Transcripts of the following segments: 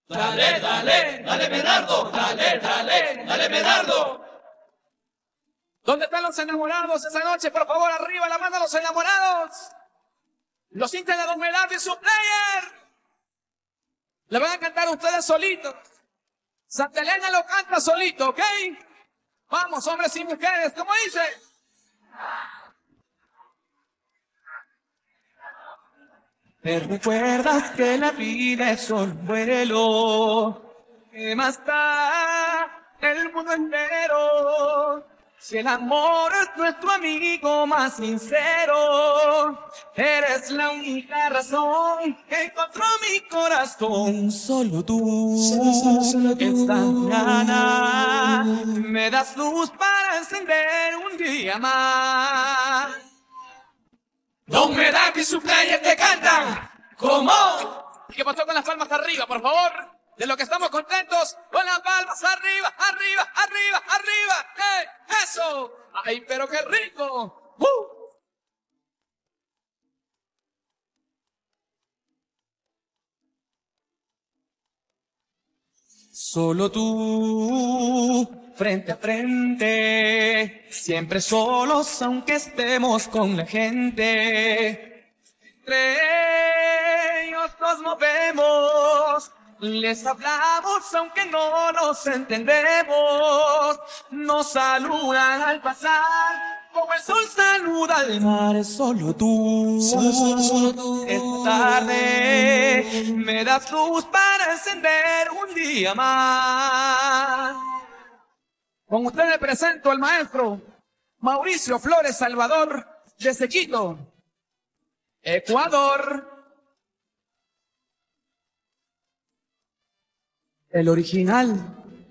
Dale, dale, dale Medardo, dale, dale, dale Medardo. ¿Dónde están los enamorados esa noche? Por favor, arriba la mano a los enamorados. Los hinchas de Don Medardo y su player. Le van a cantar ustedes solitos. Santa Elena lo canta solito, ¿ok? Vamos, hombres y mujeres, ¿cómo dice? ¿Te recuerdas que la vida es un vuelo? ¿Qué más da el mundo entero? Si el amor es nuestro amigo más sincero, eres la única razón que encontró mi corazón. Solo tú, solo tú. Esta mañana me das luz para encender un día más. Don Medardo y su player te cantan. ¿Cómo? ¿Qué pasó con las palmas arriba, por favor? De lo que estamos contentos, con las palmas arriba, arriba, arriba, arriba. ¡Eh! ¡Eso! ¡Ay, pero qué rico! Solo tú, frente a frente, siempre solos aunque estemos con la gente. Entre ellos nos movemos, les hablamos aunque no nos entendemos. Nos saludan al pasar, como el sol saluda al mar. Solo tú, solo tú. Esta tarde me das luz para encender un día más. Con ustedes presento al maestro Mauricio Flores Salvador desde Quito, Ecuador. El original.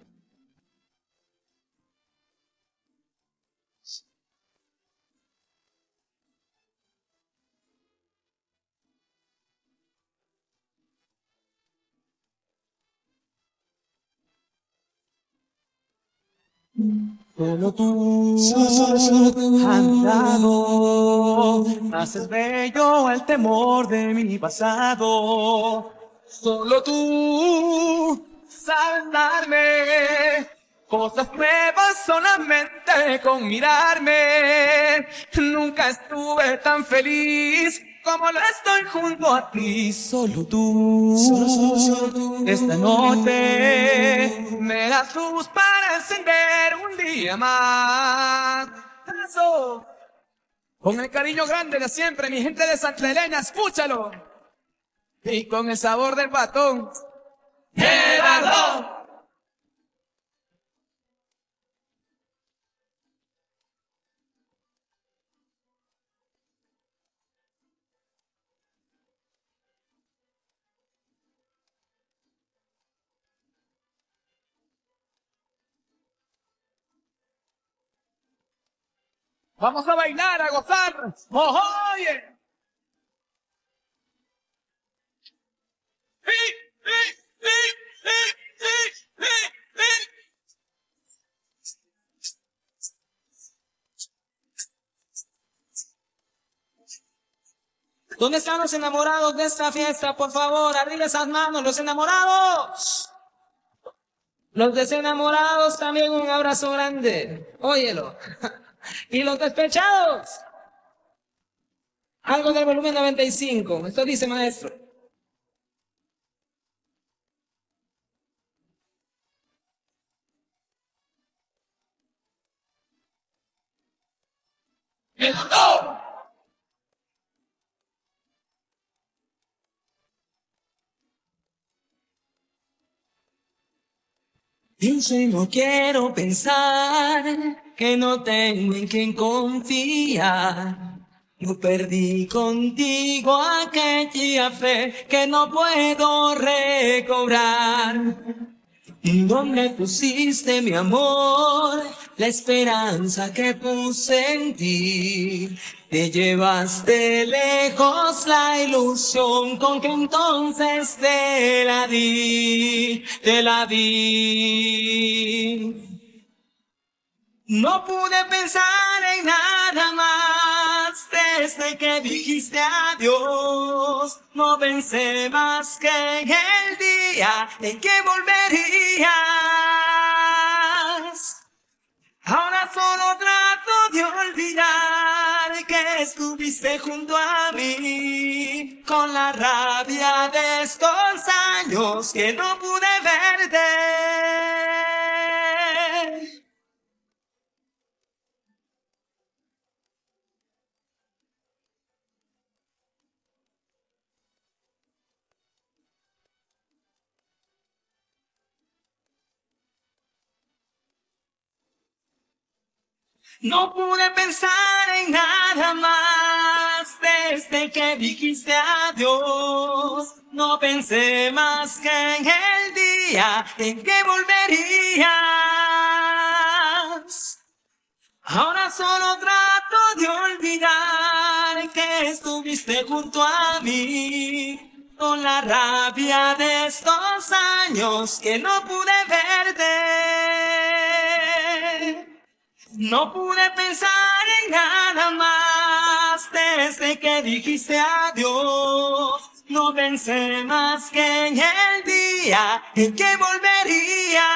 Solo tú, solo tú, a mi lado, haces bello el temor de mi pasado. Solo tú sabes darme cosas nuevas solamente con mirarme. Nunca estuve tan feliz como lo estoy junto a ti. Solo tú, solo tú. Esta noche me das luz para encender un día más. Eso. Con el cariño grande de siempre, mi gente de Santa Elena, escúchalo. Y con el sabor del batón, Gerardo. Vamos a bailar, a gozar. ¡Oye! ¿Dónde están los enamorados de esta fiesta? Por favor, arriba esas manos, los enamorados. Los desenamorados también un abrazo grande. Óyelo. Y los despechados. Algo del volumen 95. Esto dice, maestro. ¡No! Pienso y no quiero pensar que no tengo en quien confiar. Yo perdí contigo aquella fe que no puedo recobrar. ¿Dónde pusiste mi amor? La esperanza que puse en ti. Te llevaste lejos la ilusión con que entonces te la di, te la di. No pude pensar en nada más más desde que dijiste adiós. No pensé más que en el día en que volverías. Ahora solo trato de olvidar que estuviste junto a mí, con la rabia de estos años que no pude verte. No pude pensar en nada más desde que dijiste adiós. No pensé más que en el día en que volverías. Ahora solo trato de olvidar que estuviste junto a mí, con la rabia de estos años que no pude verte. No pude pensar en nada más desde que dijiste adiós. No pensé más que en el día en que volvería.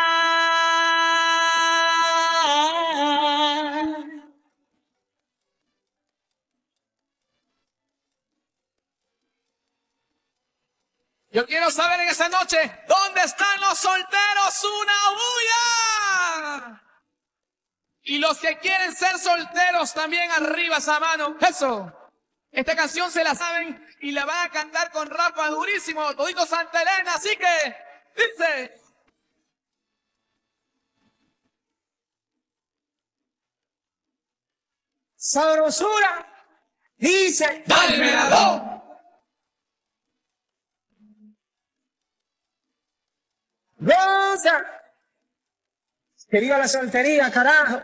Yo quiero saber en esta noche, ¿dónde están los solteros? ¡Una bulla! Y los que quieren ser solteros también arriba esa mano. Eso. Esta canción se la saben y la van a cantar con rapa durísimo, todito Santa Elena. Así que, dice. Sabrosura. Dice. ¡Dale, dos! ¡Rosa! ¡Que viva la soltería, carajo!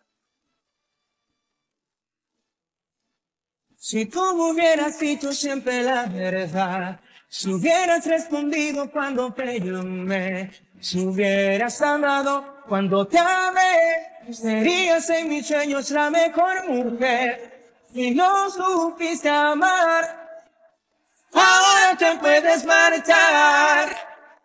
Si tú me hubieras dicho siempre la verdad, si hubieras respondido cuando te llamé, si hubieras amado cuando te amé, serías en mis sueños la mejor mujer. Si no supiste amar, ahora te puedes marchar.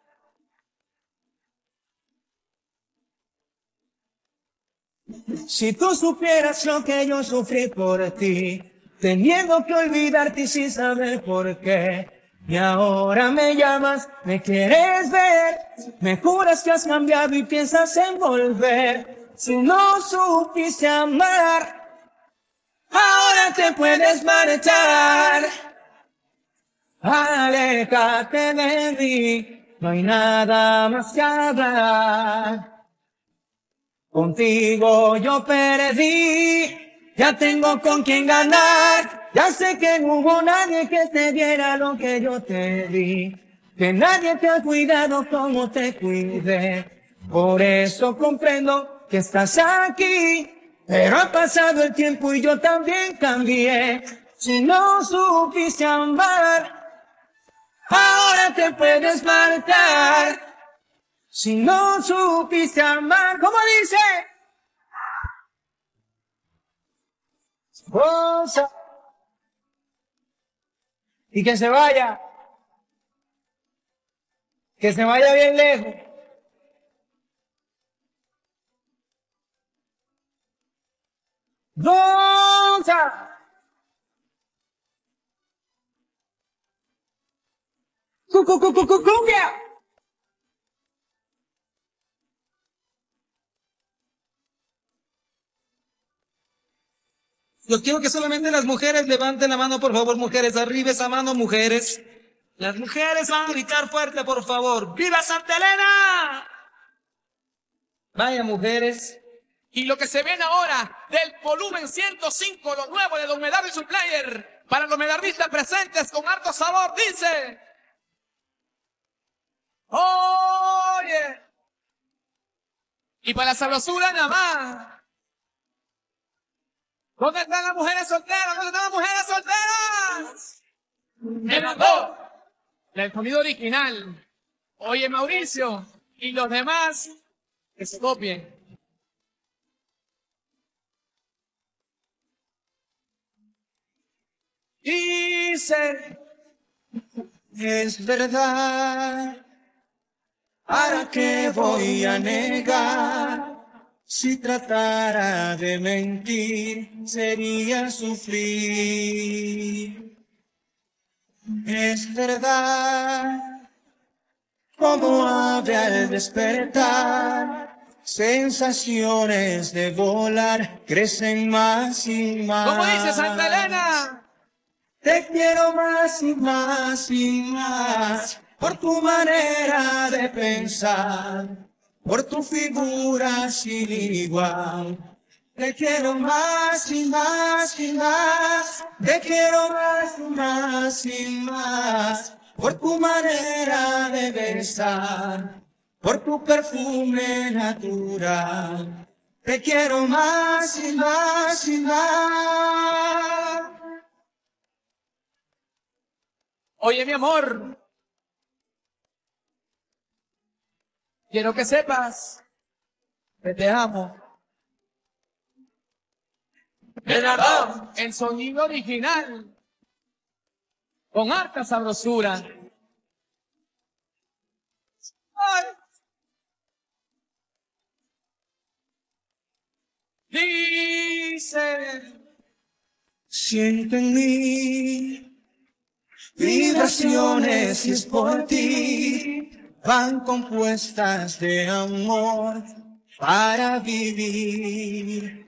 Si tú supieras lo que yo sufrí por ti, teniendo que olvidarte sin saber por qué. Y ahora me llamas, me quieres ver, me juras que has cambiado y piensas en volver. Si no supiste amar, ahora te puedes marchar. Aléjate de mí, no hay nada más que hablar. Contigo yo perdí, ya tengo con quién ganar. Ya sé que no hubo nadie que te diera lo que yo te di, que nadie te ha cuidado como te cuidé. Por eso comprendo que estás aquí, pero ha pasado el tiempo y yo también cambié. Si no supiste amar, ahora te puedes marchar. Si no supiste amar, ¿cómo dice? Rosa. Y que se vaya bien lejos. Rosa. Cumbia. Yo quiero que solamente las mujeres levanten la mano, por favor, mujeres, arriba esa mano, mujeres. Las mujeres van a gritar fuerte, por favor. ¡Viva Santa Elena! Vaya, mujeres. Y lo que se viene ahora del volumen 105, lo nuevo de Don Medardo y su player, para los medardistas presentes con harto sabor, dice. Oye. Y para la sabrosura nada más. ¿Dónde están las mujeres solteras? ¿Dónde están las mujeres solteras? ¡Me mandó! El sonido original. Oye, Mauricio, y los demás que se copien. Dice, es verdad, ¿para qué voy a negar? Si tratara de mentir, sería sufrir. Es verdad, como ave al despertar, sensaciones de volar crecen más y más. ¿Cómo dice Santa Elena? Te quiero más y más y más, por tu manera de pensar, por tu figura sin igual. Te quiero más y más y más, te quiero más y más y más, por tu manera de besar, por tu perfume natural. Te quiero más y más y más. Oye, mi amor, quiero que sepas que te amo. El sonido original, con harta sabrosura. Ay. Dice, siento en mí vibraciones y es por ti, van compuestas de amor para vivir.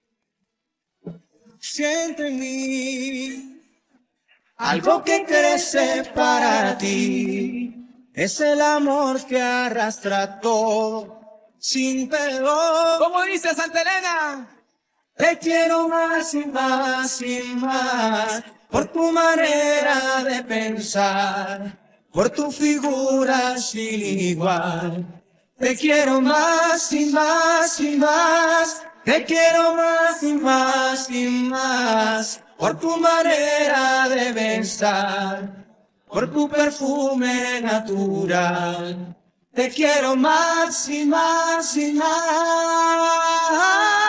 Siento en mí algo que crece para ti, es el amor que arrastra todo sin perdón. ¿Cómo dice Santa Elena? Te quiero más y más y más, por tu manera de pensar, por tu figura sin igual. Te quiero más y más y más, te quiero más y más y más, por tu manera de besar, por tu perfume natural. Te quiero más y más y más.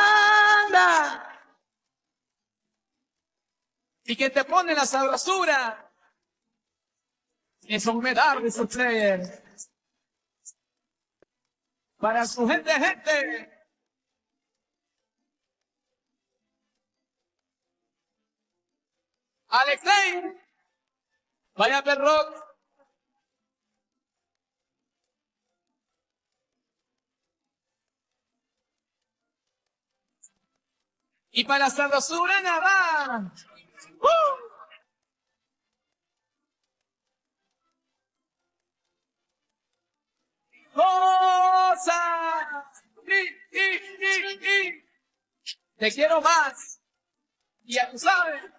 Y que te pone la sabrosura. Eso me da de su player. Para su gente. Alex Lane. Vaya perro. Y para la sabrosura nada. ¡Cosa! Te quiero más. Y ya tú sabes.